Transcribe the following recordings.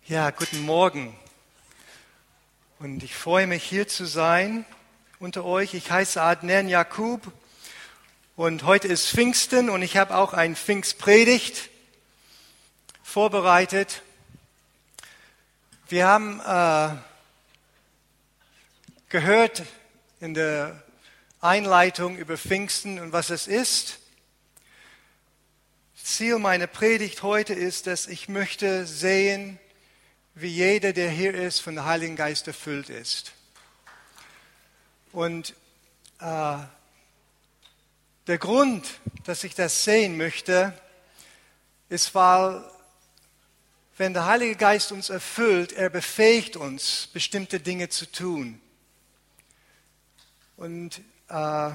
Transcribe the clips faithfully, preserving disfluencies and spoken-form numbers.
Ja, guten Morgen. Und ich freue mich, hier zu sein unter euch. Ich heiße Adnan Jakub und heute ist Pfingsten und ich habe auch eine Pfingstpredigt vorbereitet. Wir haben äh, gehört in der Einleitung über Pfingsten und was es ist. Ziel meiner Predigt heute ist, dass ich möchte sehen, wie jeder, der hier ist, von dem Heiligen Geist erfüllt ist. Und äh, der Grund, dass ich das sehen möchte, ist, weil, wenn der Heilige Geist uns erfüllt, er befähigt uns, bestimmte Dinge zu tun. Und äh,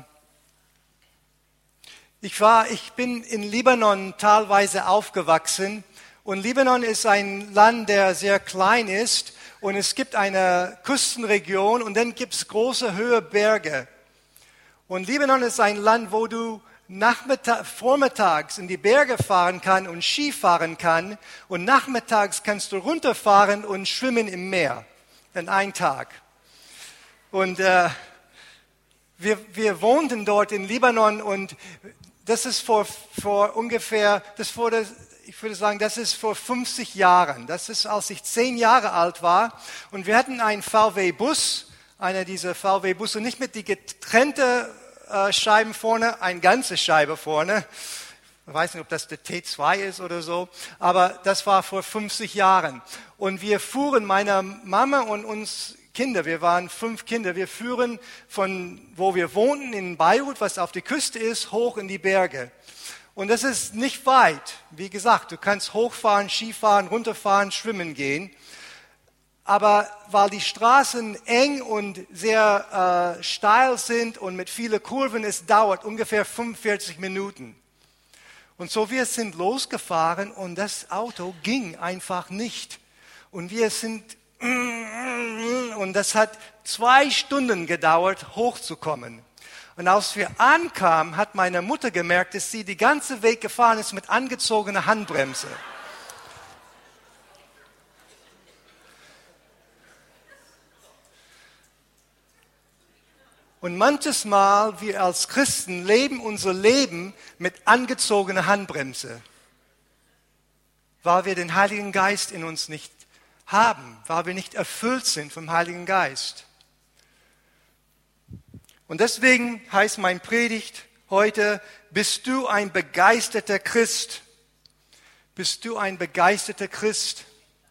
ich war, ich bin in Libanon teilweise aufgewachsen. Und Libanon ist ein Land, der sehr klein ist und es gibt eine Küstenregion und dann gibt es große, hohe Berge. Und Libanon ist ein Land, wo du nachmittag, vormittags in die Berge fahren kannst und Ski fahren kannst und nachmittags kannst du runterfahren und schwimmen im Meer in einem Tag. Und äh, wir, wir wohnten dort in Libanon und das ist vor, vor ungefähr, das vor der Ich würde sagen, das ist vor fünfzig Jahren. Das ist, als ich zehn Jahre alt war. Und wir hatten einen V W-Bus, einer dieser V W-Busse, nicht mit die getrennte äh, Scheiben vorne, eine ganze Scheibe vorne. Ich weiß nicht, ob das der T zwei ist oder so. Aber das war vor fünfzig Jahren. Und wir fuhren, meine Mama und uns Kinder, wir waren fünf Kinder, wir fuhren von, wo wir wohnten, in Beirut, was auf der Küste ist, hoch in die Berge. Und das ist nicht weit. Wie gesagt, du kannst hochfahren, Skifahren, runterfahren, schwimmen gehen. Aber weil die Straßen eng und sehr äh, steil sind und mit vielen Kurven, es dauert ungefähr fünfundvierzig Minuten. Und so wir sind losgefahren und das Auto ging einfach nicht. Und wir sind, und das hat zwei Stunden gedauert, hochzukommen. Und als wir ankamen, hat meine Mutter gemerkt, dass sie den ganzen Weg gefahren ist mit angezogener Handbremse. Und manches Mal, wir als Christen leben unser Leben mit angezogener Handbremse, weil wir den Heiligen Geist in uns nicht haben, weil wir nicht erfüllt sind vom Heiligen Geist. Und deswegen heißt mein Predigt heute, bist du ein begeisterter Christ? Bist du ein begeisterter Christ?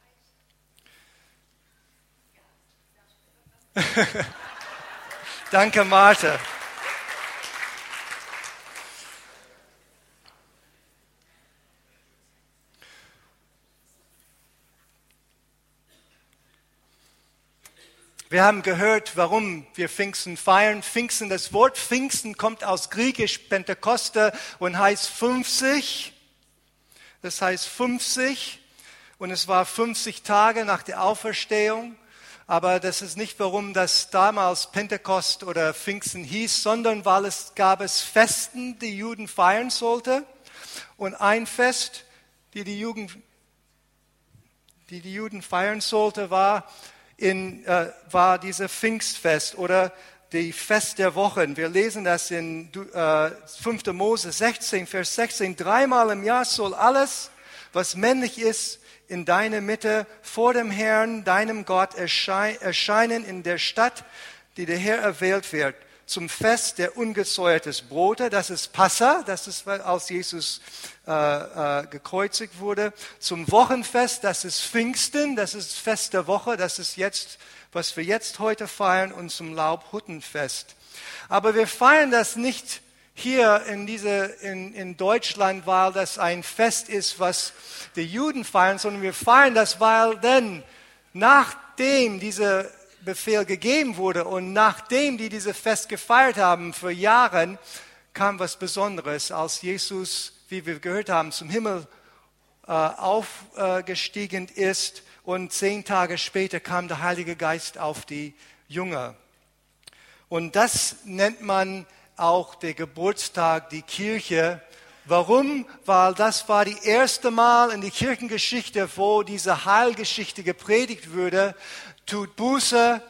Danke, Martha. Wir haben gehört, warum wir Pfingsten feiern. Pfingsten, das Wort Pfingsten kommt aus Griechisch Pentekoste und heißt fünfzig. Das heißt fünfzig und es war fünfzig Tage nach der Auferstehung. Aber das ist nicht, warum das damals Pentekost oder Pfingsten hieß, sondern weil es gab es Festen, die Juden feiern sollten. Und ein Fest, die die Juden, die die Juden feiern sollten, war In, äh, war dieses Pfingstfest oder die Fest der Wochen. Wir lesen das in äh, fünfter Mose sechzehn, Vers sechzehn. Dreimal im Jahr soll alles, was männlich ist, in deiner Mitte vor dem Herrn, deinem Gott, erschei- erscheinen in der Stadt, die der Herr erwählt wird. Zum Fest der ungesäuertes Brote, das ist Passa, das ist, als Jesus äh, äh, gekreuzigt wurde. Zum Wochenfest, das ist Pfingsten, das ist Fest der Woche, das ist jetzt, was wir jetzt heute feiern, und zum Laubhüttenfest. Aber wir feiern das nicht hier in, diese, in, in Deutschland, weil das ein Fest ist, was die Juden feiern, sondern wir feiern das, weil denn nachdem diese Befehl gegeben wurde und nachdem die dieses Fest gefeiert haben für Jahre, kam was Besonderes, als Jesus, wie wir gehört haben, zum Himmel äh, aufgestiegen ist und zehn Tage später kam der Heilige Geist auf die Jünger. Und das nennt man auch der Geburtstag, die Kirche, Warum? Weil das war die erste Mal in der Kirchengeschichte, wo diese Heilgeschichte gepredigt wurde. Tut Buße,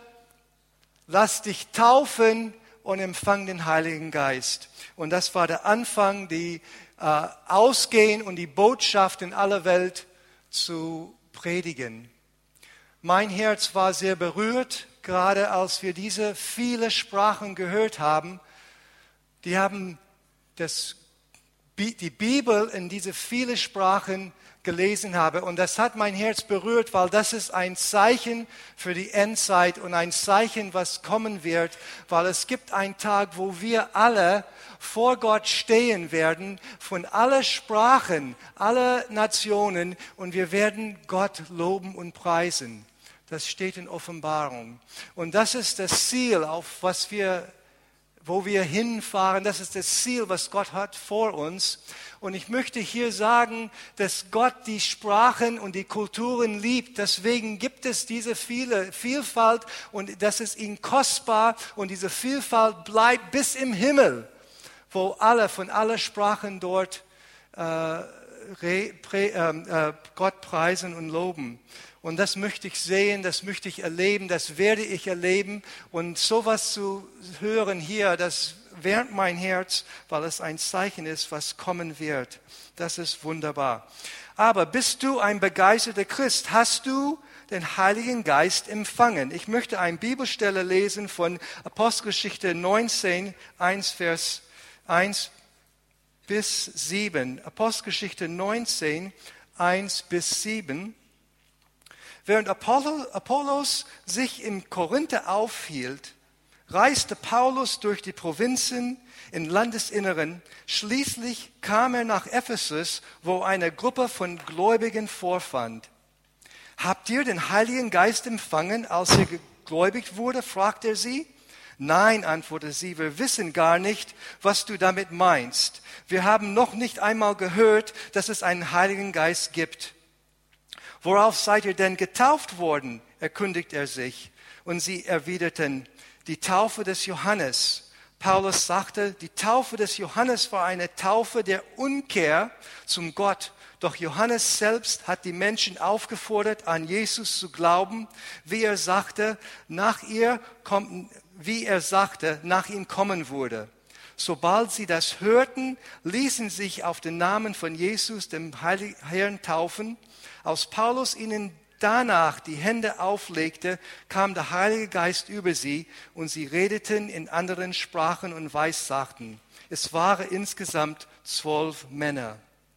lass dich taufen und empfang den Heiligen Geist. Und das war der Anfang, die äh, ausgehen und die Botschaft in aller Welt zu predigen. Mein Herz war sehr berührt, gerade als wir diese viele Sprachen gehört haben. Die haben das die Bibel in diese viele Sprachen gelesen habe. Und das hat mein Herz berührt, weil das ist ein Zeichen für die Endzeit und ein Zeichen, was kommen wird, weil es gibt einen Tag, wo wir alle vor Gott stehen werden, von allen Sprachen, aller Nationen, und wir werden Gott loben und preisen. Das steht in Offenbarung. Und das ist das Ziel, auf was wir wo wir hinfahren. Das ist das Ziel, was Gott hat vor uns. Und ich möchte hier sagen, dass Gott die Sprachen und die Kulturen liebt. Deswegen gibt es diese viele Vielfalt und das ist ihm kostbar. Und diese Vielfalt bleibt bis im Himmel, wo alle von allen Sprachen dort äh, re, pre, äh, Gott preisen und loben. Und das möchte ich sehen, das möchte ich erleben, das werde ich erleben. Und sowas zu hören hier, das wärmt mein Herz, weil es ein Zeichen ist, was kommen wird. Das ist wunderbar. Aber bist du ein begeisterter Christ? Hast du den Heiligen Geist empfangen? Ich möchte eine Bibelstelle lesen von Apostelgeschichte neunzehn, eins Vers eins bis sieben. Apostelgeschichte neunzehn, eins bis sieben. Während Apollos sich in Korinthe aufhielt, reiste Paulus durch die Provinzen im Landesinneren. Schließlich kam er nach Ephesus, wo eine Gruppe von Gläubigen vorfand. Habt ihr den Heiligen Geist empfangen, als ihr gegläubigt wurde? Fragte er sie. Nein, antwortete sie, wir wissen gar nicht, was du damit meinst. Wir haben noch nicht einmal gehört, dass es einen Heiligen Geist gibt. Worauf seid ihr denn getauft worden? Erkundigt er sich. Und sie erwiderten, die Taufe des Johannes. Paulus sagte, die Taufe des Johannes war eine Taufe der Umkehr zum Gott. Doch Johannes selbst hat die Menschen aufgefordert, an Jesus zu glauben, wie er sagte, nach ihr kommt, wie er sagte, nach ihm kommen würde. Sobald sie das hörten, ließen sich auf den Namen von Jesus, dem Heiligen Herrn, taufen. Als Paulus ihnen danach die Hände auflegte, kam der Heilige Geist über sie und sie redeten in anderen Sprachen und weissagten. Es waren insgesamt zwölf Männer.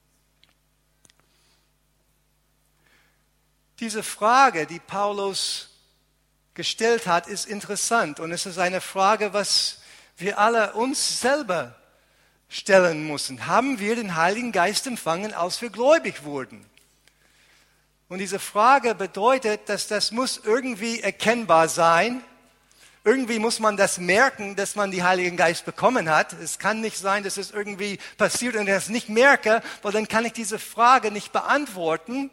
Diese Frage, die Paulus gestellt hat, ist interessant und es ist eine Frage, was wir alle uns selber stellen müssen. Haben wir den Heiligen Geist empfangen, als wir gläubig wurden? Und diese Frage bedeutet, dass das muss irgendwie erkennbar sein. Irgendwie muss man das merken, dass man den Heiligen Geist bekommen hat. Es kann nicht sein, dass es irgendwie passiert und ich das nicht merke, weil dann kann ich diese Frage nicht beantworten.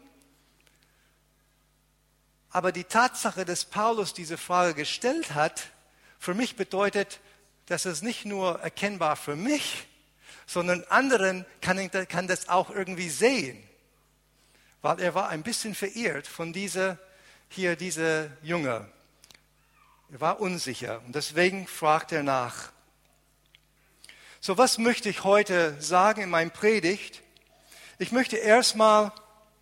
Aber die Tatsache, dass Paulus diese Frage gestellt hat, für mich bedeutet, dass es nicht nur erkennbar für mich, sondern anderen kann, ich, kann das auch irgendwie sehen. Weil er war ein bisschen verirrt von dieser, hier dieser Junge. Er war unsicher und deswegen fragt er nach. So, was möchte ich heute sagen in meiner Predigt? Ich möchte erstmal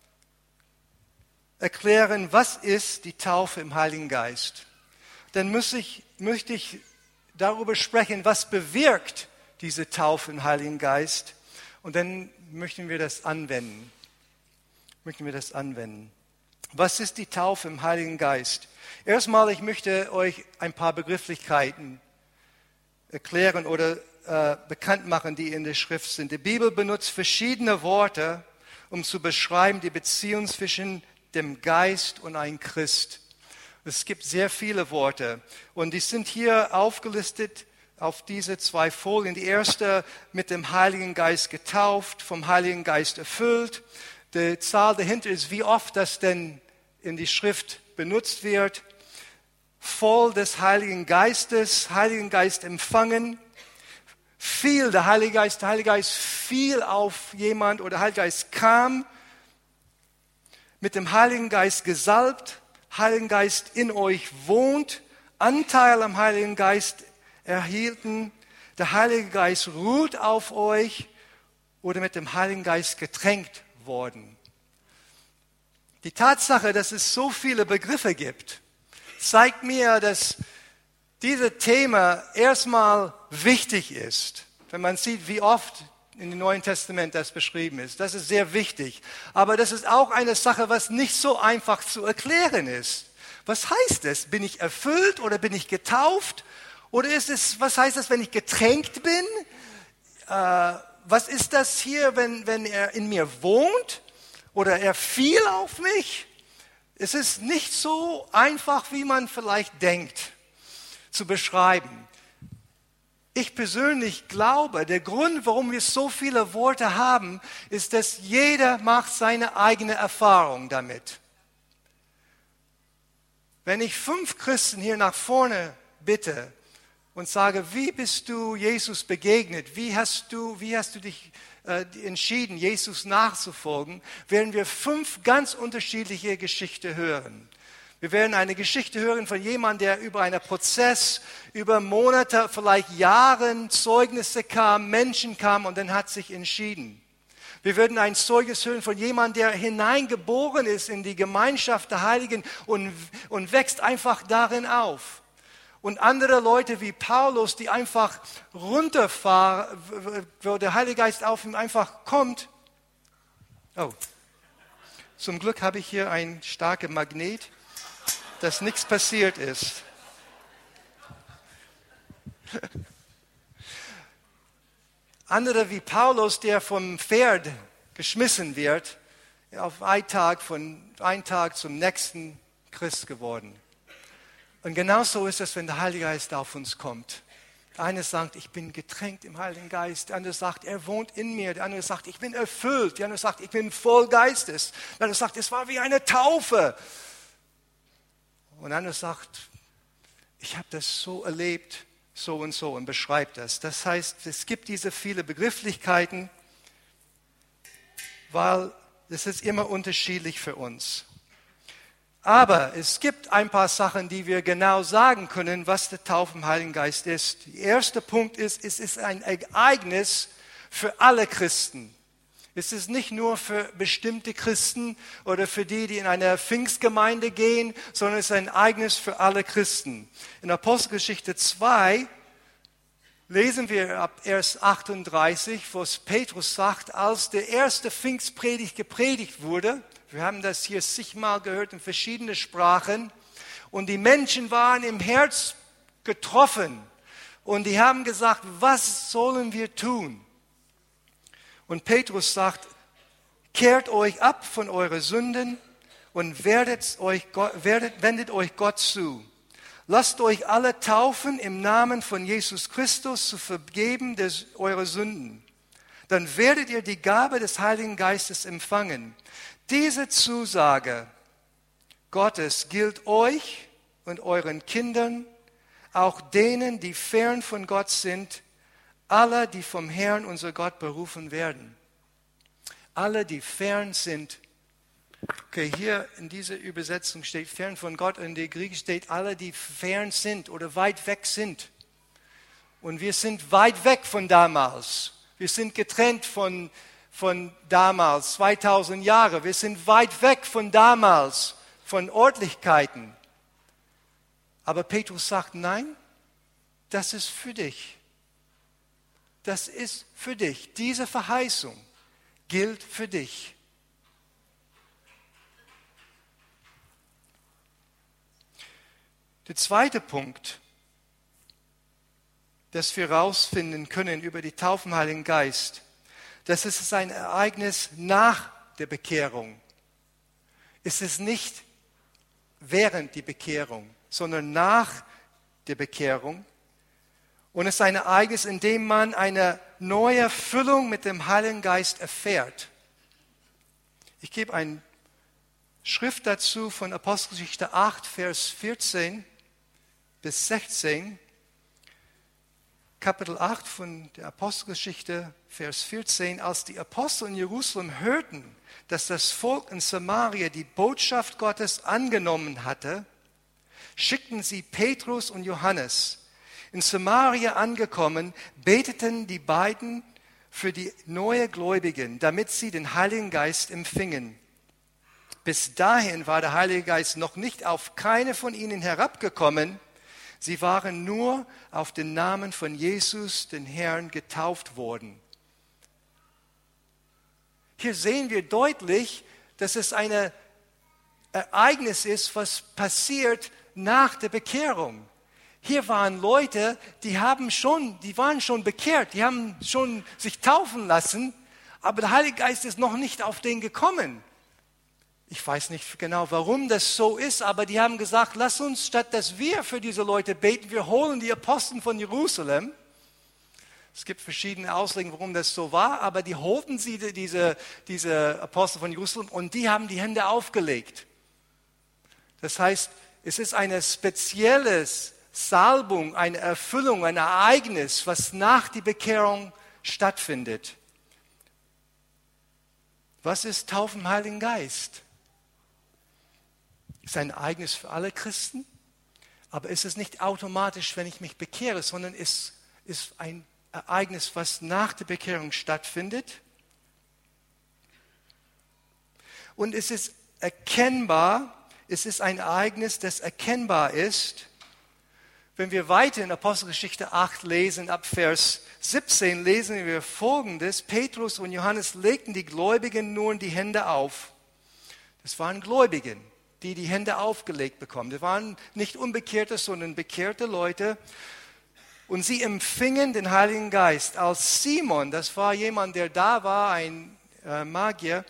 erklären, was ist die Taufe im Heiligen Geist. Dann muss ich, möchte ich darüber sprechen, was bewirkt diese Taufe im Heiligen Geist. Und dann möchten wir das anwenden. Möchten wir das anwenden. Was ist die Taufe im Heiligen Geist? Erstmal, ich möchte euch ein paar Begrifflichkeiten erklären oder äh, bekannt machen, die in der Schrift sind. Die Bibel benutzt verschiedene Worte, um zu beschreiben die Beziehung zwischen dem Geist und einem Christ. Es gibt sehr viele Worte und die sind hier aufgelistet auf diese zwei Folien. Die erste mit dem Heiligen Geist getauft, vom Heiligen Geist erfüllt. Die Zahl dahinter ist, wie oft das denn in die Schrift benutzt wird. Voll des Heiligen Geistes, Heiligen Geist empfangen, fiel der Heilige Geist, der Heilige Geist fiel auf jemand oder der Heilige Geist kam, mit dem Heiligen Geist gesalbt, Heiligen Geist in euch wohnt, Anteil am Heiligen Geist erhielten, der Heilige Geist ruht auf euch oder mit dem Heiligen Geist getränkt worden. Die Tatsache, dass es so viele Begriffe gibt, zeigt mir, dass dieses Thema erstmal wichtig ist. Wenn man sieht, wie oft in dem Neuen Testament das beschrieben ist, das ist sehr wichtig. Aber das ist auch eine Sache, was nicht so einfach zu erklären ist. Was heißt es? Bin ich erfüllt oder bin ich getauft? Oder ist es, was heißt das, wenn ich getränkt bin? Äh, was ist das hier, wenn, wenn er in mir wohnt? Oder er fiel auf mich? Es ist nicht so einfach, wie man vielleicht denkt, zu beschreiben. Ich persönlich glaube, der Grund, warum wir so viele Worte haben, ist, dass jeder macht seine eigene Erfahrung damit. Wenn ich fünf Christen hier nach vorne bitte und sage, wie bist du Jesus begegnet, wie hast du, wie hast du dich äh, entschieden, Jesus nachzufolgen, werden wir fünf ganz unterschiedliche Geschichten hören. Wir werden eine Geschichte hören von jemandem, der über einen Prozess, über Monate, vielleicht Jahre Zeugnisse kam, Menschen kamen und dann hat sich entschieden. Wir werden ein Zeugnis hören von jemandem, der hineingeboren ist in die Gemeinschaft der Heiligen und, und wächst einfach darin auf. Und andere Leute wie Paulus, die einfach runterfahren, wo der Heilige Geist auf ihm einfach kommt. Oh, zum Glück habe ich hier ein starkes Magnet, dass nichts passiert ist. Andere wie Paulus, der vom Pferd geschmissen wird, auf einen Tag, von einem Tag zum nächsten Christ geworden. Und genauso ist es, wenn der Heilige Geist auf uns kommt. Der eine sagt, ich bin getränkt im Heiligen Geist. Der andere sagt, er wohnt in mir. Der andere sagt, ich bin erfüllt. Der andere sagt, ich bin voll Geistes. Der andere sagt, es war wie eine Taufe. Und der andere sagt, ich habe das so erlebt, so und so, und beschreibt das. Das heißt, es gibt diese viele Begrifflichkeiten, weil es ist immer unterschiedlich für uns. Aber es gibt ein paar Sachen, die wir genau sagen können, was der Taufe im Heiligen Geist ist. Der erste Punkt ist, es ist ein Ereignis für alle Christen. Es ist nicht nur für bestimmte Christen oder für die, die in eine Pfingstgemeinde gehen, sondern es ist ein Ereignis für alle Christen. In Apostelgeschichte zwei lesen wir ab Vers achtunddreißig, wo es Petrus sagt, als der erste Pfingstpredigt gepredigt wurde, wir haben das hier zigmal gehört in verschiedenen Sprachen, und die Menschen waren im Herz getroffen und die haben gesagt, was sollen wir tun? Und Petrus sagt, kehrt euch ab von euren Sünden und werdet euch, werdet, wendet euch Gott zu. Lasst euch alle taufen im Namen von Jesus Christus zu vergeben des, eure Sünden. Dann werdet ihr die Gabe des Heiligen Geistes empfangen. Diese Zusage Gottes gilt euch und euren Kindern, auch denen, die fern von Gott sind, alle, die vom Herrn, unser Gott, berufen werden. Alle, die fern sind. Okay, hier in dieser Übersetzung steht fern von Gott, und in der Griechisch steht alle, die fern sind oder weit weg sind. Und wir sind weit weg von damals. Wir sind getrennt von, von damals, zweitausend Jahre. Wir sind weit weg von damals, von Örtlichkeiten. Aber Petrus sagt, nein, das ist für dich. Das ist für dich. Diese Verheißung gilt für dich. Der zweite Punkt, das wir herausfinden können über die Taufe im Heiligen Geist, das ist ein Ereignis nach der Bekehrung. Es ist nicht während der Bekehrung, sondern nach der Bekehrung. Und es ist ein Ereignis, in dem man eine neue Füllung mit dem Heiligen Geist erfährt. Ich gebe eine Schrift dazu von Apostelgeschichte acht, Vers vierzehn bis sechzehn. Kapitel acht von der Apostelgeschichte, Vers vierzehn. Als die Apostel in Jerusalem hörten, dass das Volk in Samaria die Botschaft Gottes angenommen hatte, schickten sie Petrus und Johannes. In Samaria angekommen, beteten die beiden für die neuen Gläubigen, damit sie den Heiligen Geist empfingen. Bis dahin war der Heilige Geist noch nicht auf keine von ihnen herabgekommen. Sie waren nur auf den Namen von Jesus, den Herrn, getauft worden. Hier sehen wir deutlich, dass es ein Ereignis ist, was passiert nach der Bekehrung. Hier waren Leute, die haben schon, die waren schon bekehrt, die haben schon sich taufen lassen, aber der Heilige Geist ist noch nicht auf den gekommen. Ich weiß nicht genau, warum das so ist, aber die haben gesagt, lass uns, statt dass wir für diese Leute beten, wir holen die Apostel von Jerusalem. Es gibt verschiedene Auslegungen, warum das so war, aber die holten sie, diese, diese Apostel von Jerusalem, und die haben die Hände aufgelegt. Das heißt, es ist eine spezielle Salbung, eine Erfüllung, ein Ereignis, was nach der Bekehrung stattfindet. Was ist Taufe im Heiligen Geist? Es ist ein Ereignis für alle Christen, aber es ist nicht automatisch, wenn ich mich bekehre, sondern es ist ein Ereignis, was nach der Bekehrung stattfindet. Und es ist erkennbar, es ist ein Ereignis, das erkennbar ist. Wenn wir weiter in Apostelgeschichte acht lesen, ab Vers siebzehn, lesen wir Folgendes. Petrus und Johannes legten die Gläubigen nun die Hände auf. Das waren Gläubigen, die die Hände aufgelegt bekommen. Das waren nicht Unbekehrte, sondern bekehrte Leute. Und sie empfingen den Heiligen Geist. Als Simon, das war jemand, der da war, ein äh, Magier,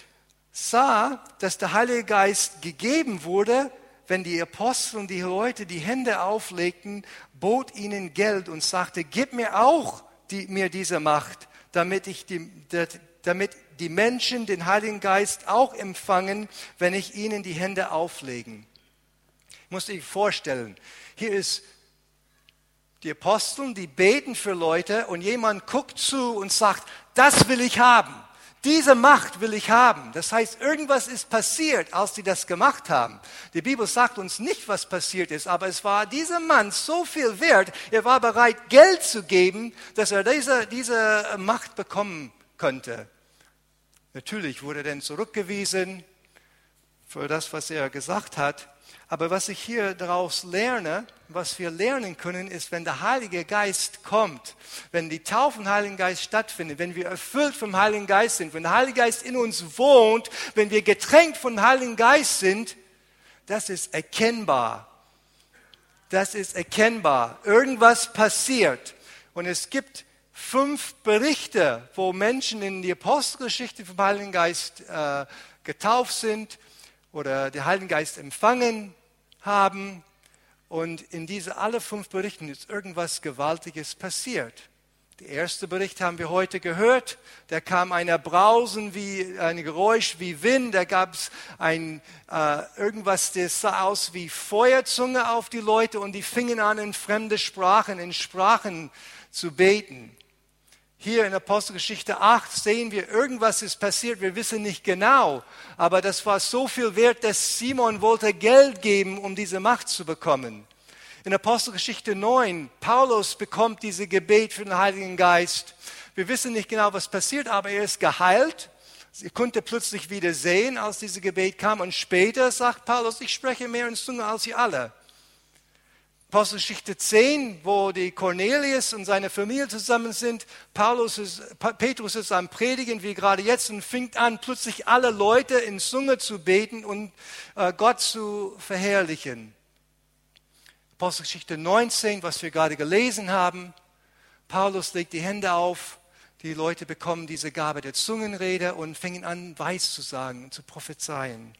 sah, dass der Heilige Geist gegeben wurde, wenn die Apostel und die Leute die Hände auflegten, bot ihnen Geld und sagte, gib mir auch die, mir diese Macht, damit ich die, damit die Menschen den Heiligen Geist auch empfangen, wenn ich ihnen die Hände auflegen. Ich muss dir vorstellen, hier ist die Apostel, die beten für Leute und jemand guckt zu und sagt, das will ich haben. Diese Macht will ich haben. Das heißt, irgendwas ist passiert, als sie das gemacht haben. Die Bibel sagt uns nicht, was passiert ist, aber es war diesem Mann so viel wert, er war bereit, Geld zu geben, dass er diese, diese Macht bekommen könnte. Natürlich wurde er dann zurückgewiesen für das, was er gesagt hat. Aber was ich hier daraus lerne, was wir lernen können, ist, wenn der Heilige Geist kommt, wenn die Taufe im Heiligen Geist stattfindet, wenn wir erfüllt vom Heiligen Geist sind, wenn der Heilige Geist in uns wohnt, wenn wir getränkt vom Heiligen Geist sind, das ist erkennbar. Das ist erkennbar. Irgendwas passiert. Und es gibt fünf Berichte, wo Menschen in die Apostelgeschichte vom Heiligen Geist äh, getauft sind oder den Heiligen Geist empfangen haben. Und in diese alle fünf Berichten ist irgendwas Gewaltiges passiert. Der erste Bericht haben wir heute gehört. Da kam ein Brausen, wie ein Geräusch wie Wind. Da gab es ein äh, irgendwas, das sah aus wie Feuerzunge auf die Leute und die fingen an, in fremde Sprachen, in Sprachen zu beten. Hier in Apostelgeschichte acht sehen wir, irgendwas ist passiert, wir wissen nicht genau, aber das war so viel wert, dass Simon wollte Geld geben, um diese Macht zu bekommen. In Apostelgeschichte neun, Paulus bekommt diese Gebet für den Heiligen Geist. Wir wissen nicht genau, was passiert, aber er ist geheilt. Er konnte plötzlich wieder sehen, als dieses Gebet kam. Und später sagt Paulus, ich spreche mehr in Zunge als ihr alle. Apostelgeschichte zehn, wo die Cornelius und seine Familie zusammen sind. Paulus ist, Petrus ist am Predigen, wie gerade jetzt, und fängt an, plötzlich alle Leute in Zunge zu beten und äh, Gott zu verherrlichen. Apostelgeschichte neunzehn, was wir gerade gelesen haben. Paulus legt die Hände auf, die Leute bekommen diese Gabe der Zungenrede und fingen an, Weis zu sagen und zu prophezeien.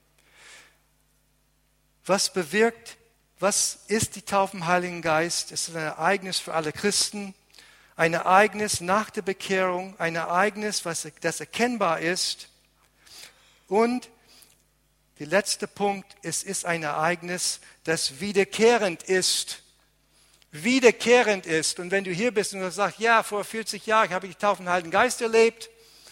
Was bewirkt Was ist die Taufe im Heiligen Geist? Es ist ein Ereignis für alle Christen, ein Ereignis nach der Bekehrung, ein Ereignis, was, das erkennbar ist. Und der letzte Punkt, es ist ein Ereignis, das wiederkehrend ist. wiederkehrend ist. Und wenn du hier bist und du sagst, ja, vor vierzig Jahren habe ich die Taufe im Heiligen Geist erlebt,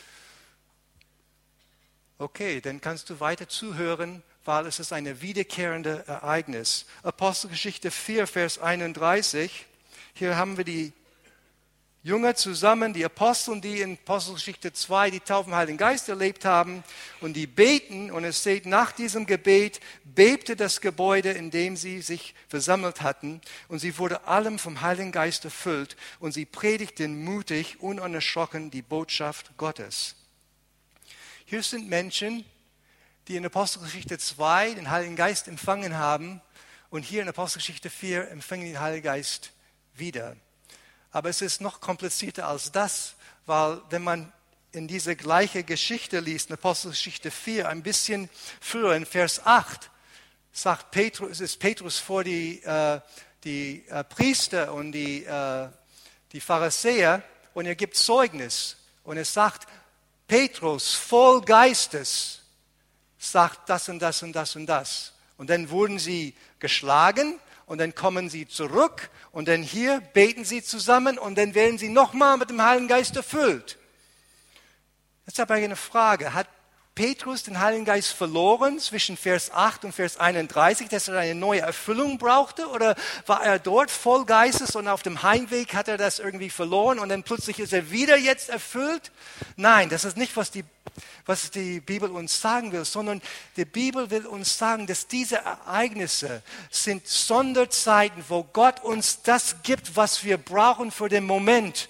okay, dann kannst du weiter zuhören, weil es ist ein wiederkehrendes Ereignis. Apostelgeschichte vier, Vers einunddreißig. Hier haben wir die Jünger zusammen, die Apostel, die in Apostelgeschichte zwei die Taufe im Heiligen Geist erlebt haben. Und die beten, und es steht, nach diesem Gebet bebte das Gebäude, in dem sie sich versammelt hatten. Und sie wurde allem vom Heiligen Geist erfüllt. Und sie predigten mutig, unerschrocken die Botschaft Gottes. Hier sind Menschen, die in Apostelgeschichte zwei den Heiligen Geist empfangen haben. Und hier in Apostelgeschichte vier empfangen den Heiligen Geist wieder. Aber es ist noch komplizierter als das, weil wenn man in diese gleiche Geschichte liest, in Apostelgeschichte vier, ein bisschen früher, in Vers acht, sagt Petrus, ist Petrus vor die, äh, die äh, Priester und die, äh, die Pharisäer und er gibt Zeugnis. Und er sagt, Petrus, voll Geistes, sagt das und das und das und das. Und dann wurden sie geschlagen. Und dann kommen sie zurück und dann hier beten sie zusammen und dann werden sie nochmal mit dem Heiligen Geist erfüllt. Jetzt habe ich eine Frage. Hat Petrus den Heiligen Geist verloren zwischen Vers acht und Vers einunddreißig, dass er eine neue Erfüllung brauchte? Oder war er dort voll Geistes und auf dem Heimweg hat er das irgendwie verloren und dann plötzlich ist er wieder jetzt erfüllt? Nein, das ist nicht, was die, was die Bibel uns sagen will, sondern die Bibel will uns sagen, dass diese Ereignisse sind Sonderzeiten, wo Gott uns das gibt, was wir brauchen für den Moment.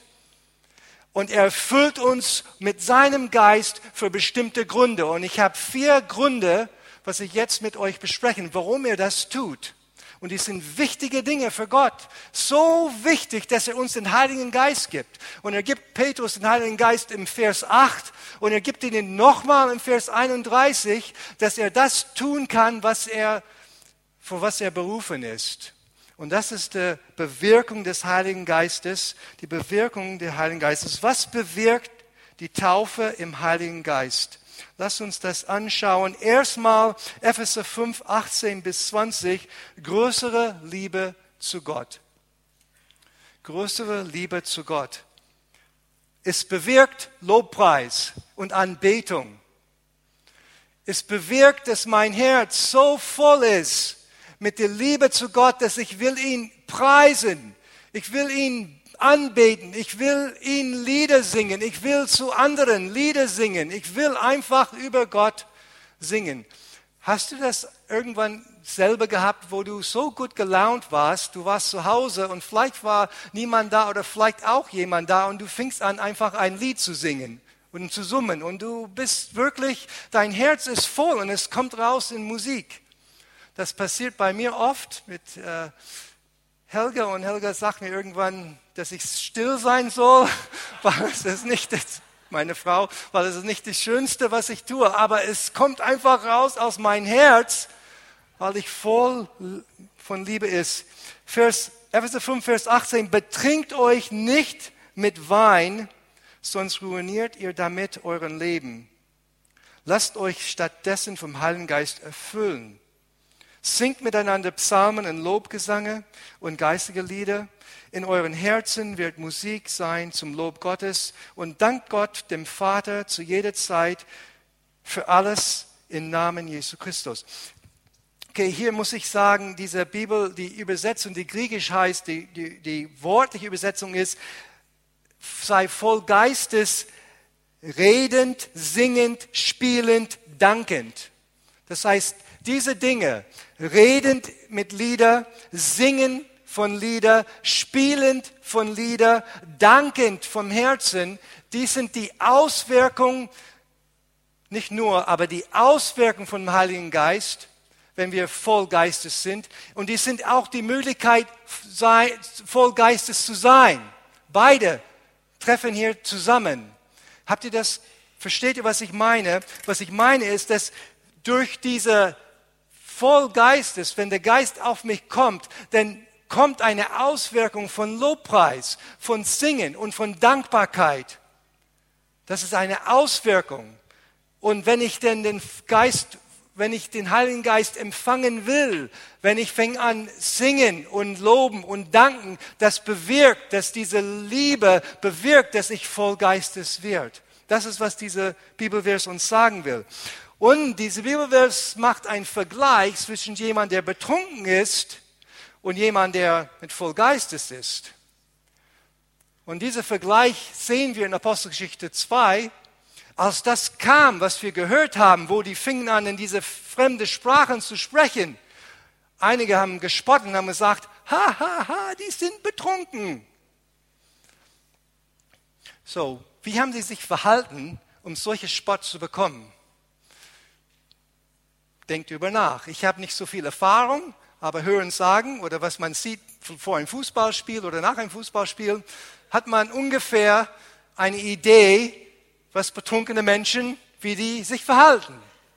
Und er erfüllt uns mit seinem Geist für bestimmte Gründe. Und ich habe vier Gründe, was ich jetzt mit euch besprechen, warum er das tut. Und die sind wichtige Dinge für Gott. So wichtig, dass er uns den Heiligen Geist gibt. Und er gibt Petrus den Heiligen Geist im Vers acht. Und er gibt ihn nochmal im Vers einunddreißig, dass er das tun kann, was er, für was er berufen ist. Und das ist die Bewirkung des Heiligen Geistes, die Bewirkung des Heiligen Geistes. Was bewirkt die Taufe im Heiligen Geist? Lass uns das anschauen. Erstmal Epheser fünf, achtzehn bis zwanzig, größere Liebe zu Gott. Größere Liebe zu Gott. Es bewirkt Lobpreis und Anbetung. Es bewirkt, dass mein Herz so voll ist mit der Liebe zu Gott, dass ich will ihn preisen, ich will ihn anbeten, ich will ihn Lieder singen, ich will zu anderen Lieder singen, ich will einfach über Gott singen. Hast du das irgendwann selber gehabt, wo du so gut gelaunt warst, du warst zu Hause und vielleicht war niemand da oder vielleicht auch jemand da und du fingst an, einfach ein Lied zu singen und zu summen und du bist wirklich, dein Herz ist voll und es kommt raus in Musik. Das passiert bei mir oft mit äh, Helga und Helga sagt mir irgendwann, dass ich still sein soll, weil es ist nicht das, meine Frau, weil es ist nicht das Schönste, was ich tue, aber es kommt einfach raus aus meinem Herz, weil ich voll von Liebe ist. Vers, Epheser fünf, Vers achtzehn, betrinkt euch nicht mit Wein, sonst ruiniert ihr damit euren Leben. Lasst euch stattdessen vom Heiligen Geist erfüllen. Singt miteinander Psalmen und Lobgesange und geistige Lieder. In euren Herzen wird Musik sein zum Lob Gottes und dankt Gott, dem Vater, zu jeder Zeit für alles im Namen Jesu Christus. Okay, hier muss ich sagen, diese Bibel, die Übersetzung, die griechisch heißt, die, die, die wortliche Übersetzung ist, sei voll Geistes, redend, singend, spielend, dankend. Das heißt, diese Dinge, redend mit Lieder, singen von Lieder, spielend von Lieder, dankend vom Herzen, die sind die Auswirkung, nicht nur, aber die Auswirkung vom Heiligen Geist, wenn wir voll Geistes sind. Und die sind auch die Möglichkeit, voll Geistes zu sein. Beide treffen hier zusammen. Habt ihr das, versteht ihr, was ich meine? Was ich meine ist, dass durch diese voll Geistes, wenn der Geist auf mich kommt, dann kommt eine Auswirkung von Lobpreis, von Singen und von Dankbarkeit. Das ist eine Auswirkung. Und wenn ich denn den Geist wenn ich den Heiligen Geist empfangen will, wenn ich fange an singen und loben und danken, das bewirkt, dass diese Liebe bewirkt, dass ich voll Geistes wird. Das ist, was diese Bibelvers uns sagen will. Und diese Bibelvers macht einen Vergleich zwischen jemandem, der betrunken ist, und jemandem, der mit voll Geistes ist. Und diesen Vergleich sehen wir in Apostelgeschichte zwei. Als das kam, was wir gehört haben, wo die fingen an, in diese fremde Sprachen zu sprechen, einige haben gespottet und haben gesagt, ha, ha, ha, die sind betrunken. So, wie haben sie sich verhalten, um solche Spott zu bekommen? Denkt über nach. Ich habe nicht so viel Erfahrung, aber hören sagen oder was man sieht vor einem Fußballspiel oder nach einem Fußballspiel, hat man ungefähr eine Idee, was betrunkene Menschen, wie die sich verhalten.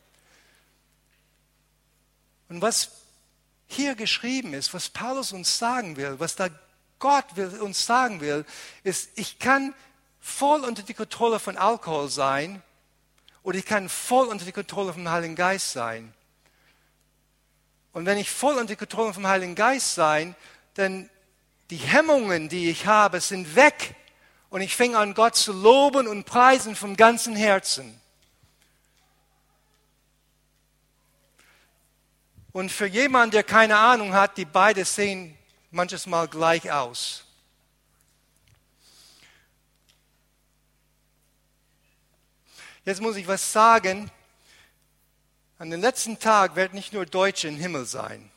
Und was hier geschrieben ist, was Paulus uns sagen will, was da Gott will, uns sagen will, ist, ich kann voll unter die Kontrolle von Alkohol sein oder ich kann voll unter die Kontrolle vom Heiligen Geist sein. Und wenn ich voll unter die Kontrolle vom Heiligen Geist sein, dann die Hemmungen, die ich habe, sind weg. Und ich fange an, Gott zu loben und preisen vom ganzen Herzen. Und für jemanden, der keine Ahnung hat, die beide sehen manches Mal gleich aus. Jetzt muss ich was sagen. An den letzten Tag wird nicht nur Deutsche im Himmel sein.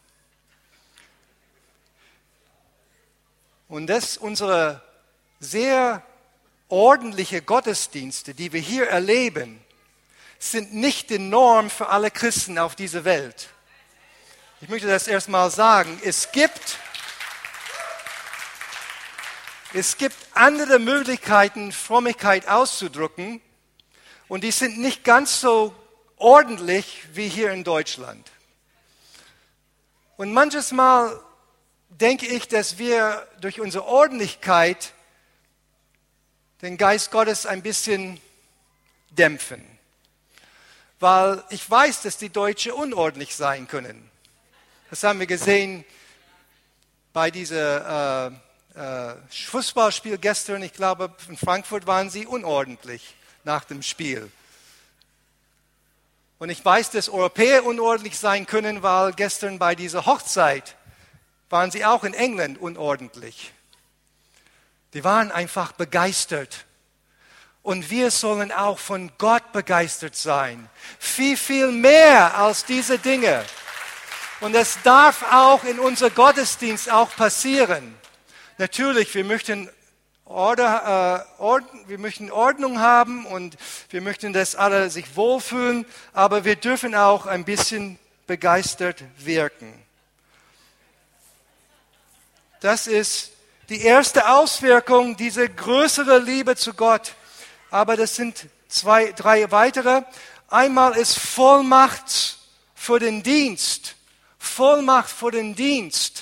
Und das unsere sehr ordentliche Gottesdienste, die wir hier erleben, sind nicht die Norm für alle Christen auf dieser Welt. Ich möchte das erstmal sagen. Es gibt, es gibt andere Möglichkeiten, Frömmigkeit auszudrücken, und die sind nicht ganz so ordentlich wie hier in Deutschland. Und manches Mal denke ich, dass wir durch unsere Ordentlichkeit den Geist Gottes ein bisschen dämpfen. Weil ich weiß, dass die Deutschen unordentlich sein können. Das haben wir gesehen bei diesem äh, äh, Fußballspiel gestern. Ich glaube, in Frankfurt waren sie unordentlich nach dem Spiel. Und ich weiß, dass Europäer unordentlich sein können, weil gestern bei dieser Hochzeit waren sie auch in England unordentlich. Die waren einfach begeistert. Und wir sollen auch von Gott begeistert sein. Viel, viel mehr als diese Dinge. Und das darf auch in unser Gottesdienst auch passieren. Natürlich, wir möchten, Order, äh, Ordnung, wir möchten Ordnung haben und wir möchten, dass alle sich wohlfühlen, aber wir dürfen auch ein bisschen begeistert wirken. Das ist die erste Auswirkung dieser größeren Liebe zu Gott. Aber das sind zwei, drei weitere. Einmal ist Vollmacht für den Dienst. Vollmacht für den Dienst.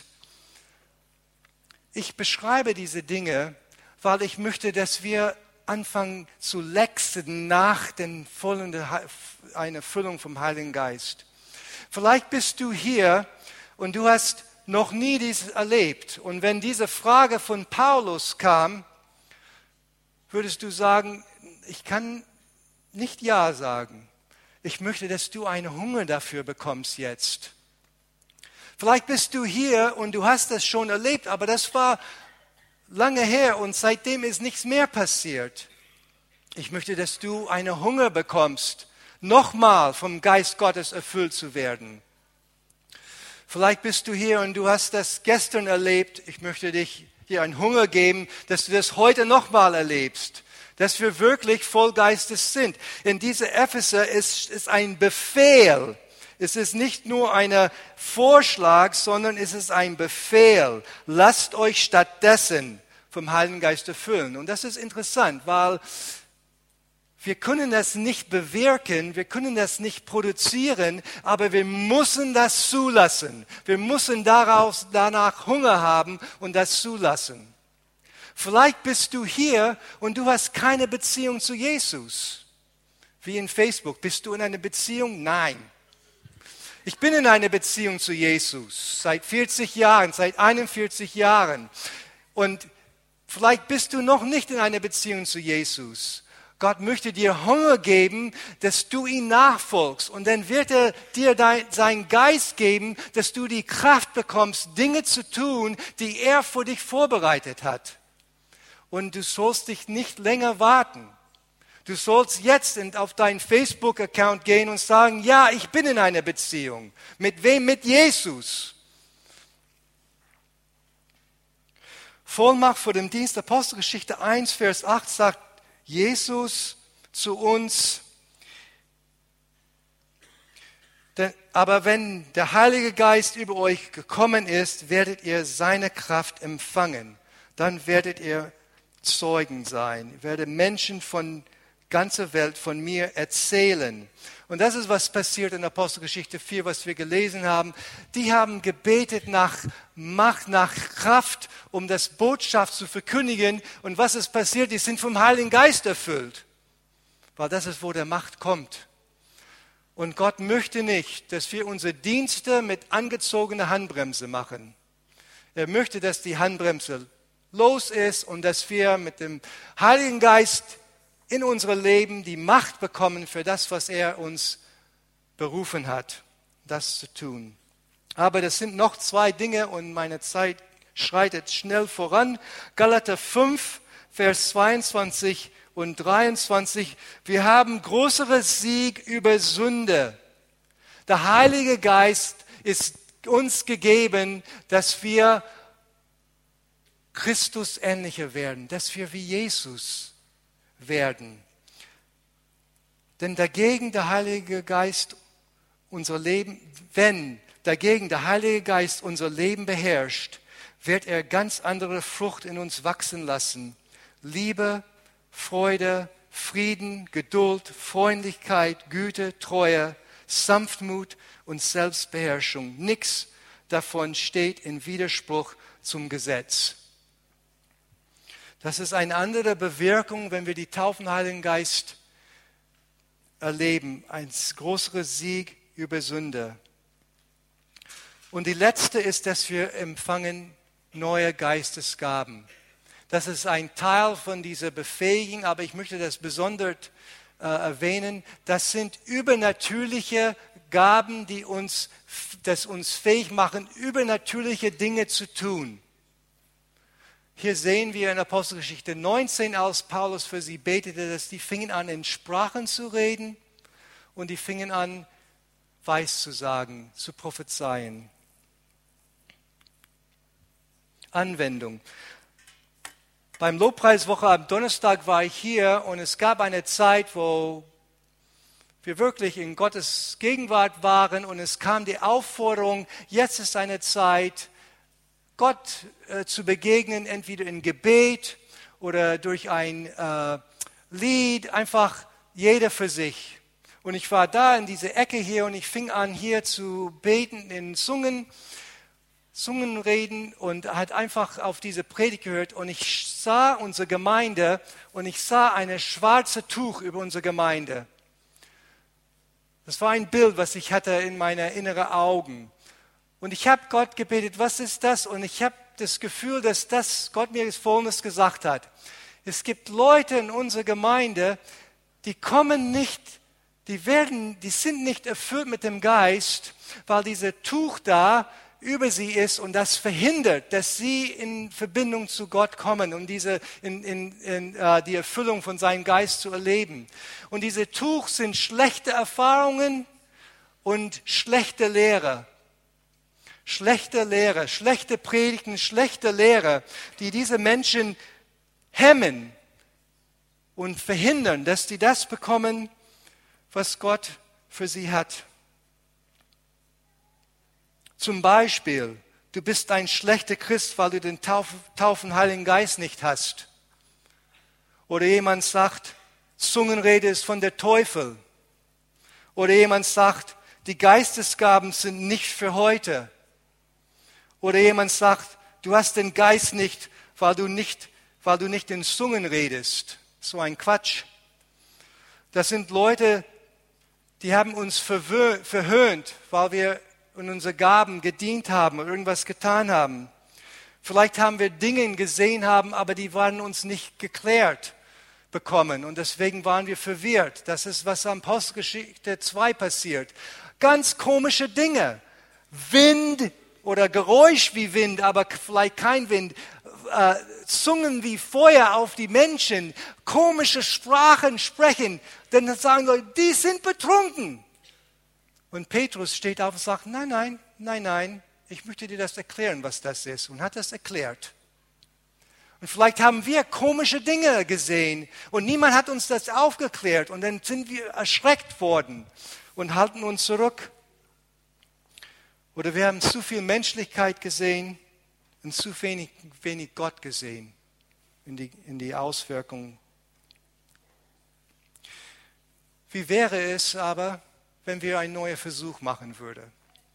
Ich beschreibe diese Dinge, weil ich möchte, dass wir anfangen zu lechzen nach den vollen, einer Füllung vom Heiligen Geist. Vielleicht bist du hier und du hast noch nie dies erlebt. Und wenn diese Frage von Paulus kam, würdest du sagen, ich kann nicht Ja sagen. Ich möchte, dass du einen Hunger dafür bekommst jetzt. Vielleicht bist du hier und du hast das schon erlebt, aber das war lange her und seitdem ist nichts mehr passiert. Ich möchte, dass du einen Hunger bekommst, nochmal vom Geist Gottes erfüllt zu werden. Vielleicht bist du hier und du hast das gestern erlebt. Ich möchte dich dir einen Hunger geben, dass du das heute nochmal erlebst. Dass wir wirklich voll Geistes sind. In dieser Epheser ist es ein Befehl. Es ist nicht nur ein Vorschlag, sondern es ist ein Befehl. Lasst euch stattdessen vom Heiligen Geist erfüllen. Und das ist interessant, weil wir können das nicht bewirken, wir können das nicht produzieren, aber wir müssen das zulassen. Wir müssen daraus, danach Hunger haben und das zulassen. Vielleicht bist du hier und du hast keine Beziehung zu Jesus. Wie in Facebook. Bist du in einer Beziehung? Nein. Ich bin in einer Beziehung zu Jesus seit vierzig Jahren, seit einundvierzig Jahren. Und vielleicht bist du noch nicht in einer Beziehung zu Jesus. Gott möchte dir Hunger geben, dass du ihn nachfolgst. Und dann wird er dir dein, seinen Geist geben, dass du die Kraft bekommst, Dinge zu tun, die er für dich vorbereitet hat. Und du sollst dich nicht länger warten. Du sollst jetzt auf deinen Facebook-Account gehen und sagen, ja, ich bin in einer Beziehung. Mit wem? Mit Jesus. Vollmacht vor dem Dienst, Apostelgeschichte eins, Vers acht sagt Jesus zu uns, denn, aber wenn der Heilige Geist über euch gekommen ist, werdet ihr seine Kraft empfangen. Dann werdet ihr Zeugen sein. Ich werde Menschen von ganzer Welt von mir erzählen. Und das ist, was passiert in Apostelgeschichte vier, was wir gelesen haben. Die haben gebetet nach Macht, nach Kraft, um das Botschaft zu verkündigen. Und was ist passiert? Die sind vom Heiligen Geist erfüllt. Weil das ist, wo der Macht kommt. Und Gott möchte nicht, dass wir unsere Dienste mit angezogener Handbremse machen. Er möchte, dass die Handbremse los ist und dass wir mit dem Heiligen Geist in unserem Leben die Macht bekommen für das, was er uns berufen hat, das zu tun. Aber das sind noch zwei Dinge und meine Zeit schreitet schnell voran. Galater fünf, Vers zweiundzwanzig und dreiundzwanzig. Wir haben größeren Sieg über Sünde. Der Heilige Geist ist uns gegeben, dass wir Christus ähnlicher werden, dass wir wie Jesus werden. Denn dagegen der Heilige Geist unser Leben, wenn dagegen der Heilige Geist unser Leben beherrscht, wird er ganz andere Frucht in uns wachsen lassen. Liebe, Freude, Frieden, Geduld, Freundlichkeit, Güte, Treue, Sanftmut und Selbstbeherrschung. Nichts davon steht in Widerspruch zum Gesetz. Das ist eine andere Bewirkung, wenn wir die Taufe im Heiligen Geist erleben. Ein größerer Sieg über Sünde. Und die letzte ist, dass wir empfangen neue Geistesgaben. Das ist ein Teil von dieser Befähigung, aber ich möchte das besonders äh, erwähnen. Das sind übernatürliche Gaben, die uns, das uns fähig machen, übernatürliche Dinge zu tun. Hier sehen wir in Apostelgeschichte neunzehn, als Paulus für sie betete, dass die fingen an, in Sprachen zu reden und die fingen an, Weis zu sagen, zu prophezeien. Anwendung. Beim Lobpreiswoche am Donnerstag war ich hier und es gab eine Zeit, wo wir wirklich in Gottes Gegenwart waren und es kam die Aufforderung, jetzt ist eine Zeit, Gott äh, zu begegnen, entweder in Gebet oder durch ein äh, Lied, einfach jeder für sich. Und ich war da in dieser Ecke hier und ich fing an hier zu beten in Zungen, Zungenreden und hat einfach auf diese Predigt gehört und ich sah unsere Gemeinde und ich sah eine schwarze Tuch über unsere Gemeinde. Das war ein Bild, was ich hatte in meinen inneren Augen. Und ich habe Gott gebetet, was ist das? Und ich habe das Gefühl, dass das Gott mir das Folgendes gesagt hat. Es gibt Leute in unserer Gemeinde, die kommen nicht, die werden, die sind nicht erfüllt mit dem Geist, weil dieses Tuch da über sie ist und das verhindert, dass sie in Verbindung zu Gott kommen, um diese, in, in, in, uh, die Erfüllung von seinem Geist zu erleben. Und diese Tuch sind schlechte Erfahrungen und schlechte Lehre. Schlechte Lehre, schlechte Predigten, schlechte Lehre, die diese Menschen hemmen und verhindern, dass sie das bekommen, was Gott für sie hat. Zum Beispiel, du bist ein schlechter Christ, weil du den Taufen, Taufen Heiligen Geist nicht hast. Oder jemand sagt, Zungenrede ist von der Teufel. Oder jemand sagt, die Geistesgaben sind nicht für heute. Oder jemand sagt, du hast den Geist nicht, weil du nicht, weil du nicht in Zungen redest. So ein Quatsch. Das sind Leute, die haben uns verwö- verhöhnt, weil wir in unsere Gaben gedient haben oder irgendwas getan haben. Vielleicht haben wir Dinge gesehen haben, aber die waren uns nicht geklärt bekommen und deswegen waren wir verwirrt. Das ist, was am Apostelgeschichte zwei passiert. Ganz komische Dinge. Wind oder Geräusch wie Wind, aber vielleicht kein Wind. Äh, Zungen wie Feuer auf die Menschen. Komische Sprachen sprechen. Dann sagen Leute, die sind betrunken. Und Petrus steht auf und sagt, nein, nein, nein, nein. Ich möchte dir das erklären, was das ist. Und hat das erklärt. Und vielleicht haben wir komische Dinge gesehen und niemand hat uns das aufgeklärt. Und dann sind wir erschreckt worden und halten uns zurück. Oder wir haben zu viel Menschlichkeit gesehen und zu wenig, wenig Gott gesehen in die, in die Auswirkungen. Wie wäre es aber, wenn wir einen neuen Versuch machen würden?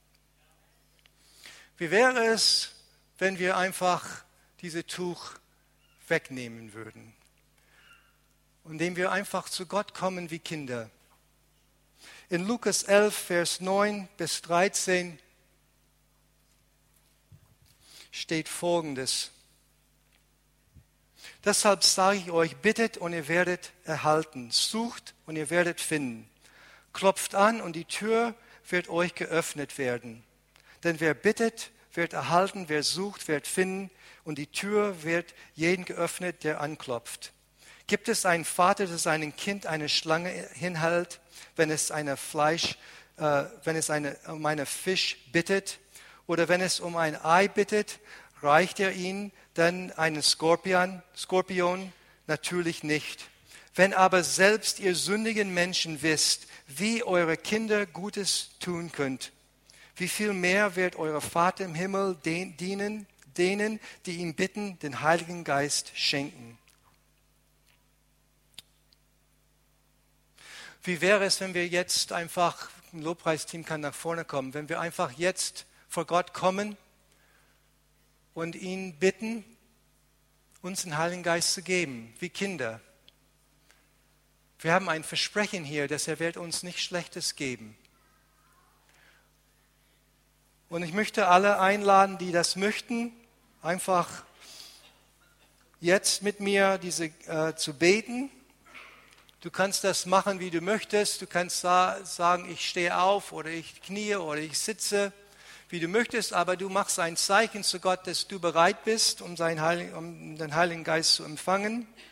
Wie wäre es, wenn wir einfach dieses Tuch wegnehmen würden, indem wir einfach zu Gott kommen wie Kinder? In Lukas elf, Vers neun bis dreizehn steht Folgendes. Deshalb sage ich euch, bittet und ihr werdet erhalten, sucht und ihr werdet finden, klopft an und die Tür wird euch geöffnet werden. Denn wer bittet, wird erhalten, wer sucht, wird finden und die Tür wird jedem geöffnet, der anklopft. Gibt es einen Vater, der seinem Kind eine Schlange hinhält, wenn es eine Fleisch, äh, wenn es eine, um einen Fisch bittet? Oder wenn es um ein Ei bittet, reicht er ihm dann einen Skorpion? Skorpion? Natürlich nicht. Wenn aber selbst ihr sündigen Menschen wisst, wie eure Kinder Gutes tun könnt, wie viel mehr wird euer Vater im Himmel den, dienen, denen, die ihn bitten, den Heiligen Geist schenken. Wie wäre es, wenn wir jetzt einfach, ein Lobpreisteam kann nach vorne kommen, wenn wir einfach jetzt vor Gott kommen und ihn bitten, uns den Heiligen Geist zu geben, wie Kinder. Wir haben ein Versprechen hier, dass er wird uns nichts Schlechtes geben. Und ich möchte alle einladen, die das möchten, einfach jetzt mit mir diese, äh, zu beten. Du kannst das machen, wie du möchtest. Du kannst sa- sagen, ich stehe auf oder ich knie oder ich sitze, wie du möchtest. Aber du machst ein Zeichen zu Gott, dass du bereit bist, um, seinen Heiligen, um den Heiligen Geist zu empfangen.